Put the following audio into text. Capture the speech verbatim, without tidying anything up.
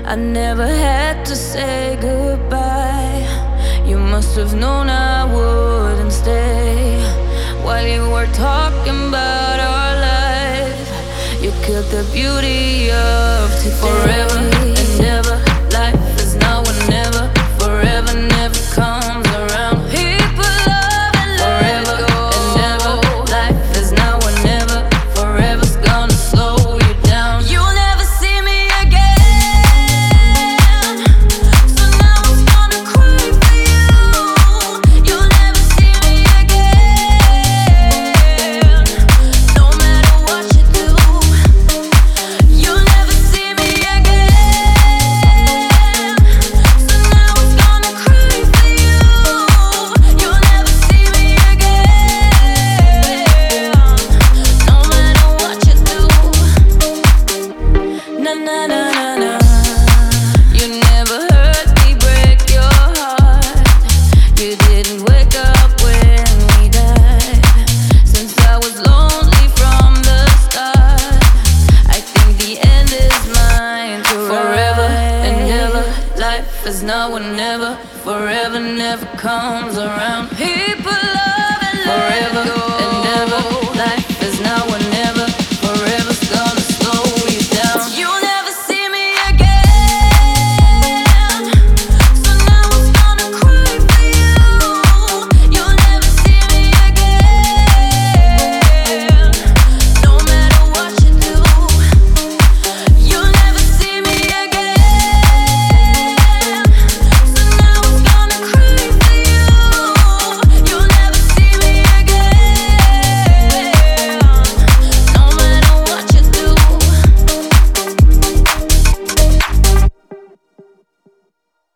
I never had to say goodbye. You must have known I wouldn't stay. While you were talking about our life, you killed the beauty of today. Forever and ever, life is now or never. Forever never comes around. People love and forever and ever. Life is now or never. Forever's gonna slow you down. You'll never see me again, so now I'm gonna cry for you. You'll never see me again, no matter what you do. You'll never see me again, so now I'm gonna cry for you. You'll never see me again, no matter what you do. Na na na na na. You never heard me break your heart. You didn't wake up when we died. Since I was lonely from the start, I think the end is mine to forever and ever. Life is now or never. Forever never comes around. People love and forever and ever. Life is now or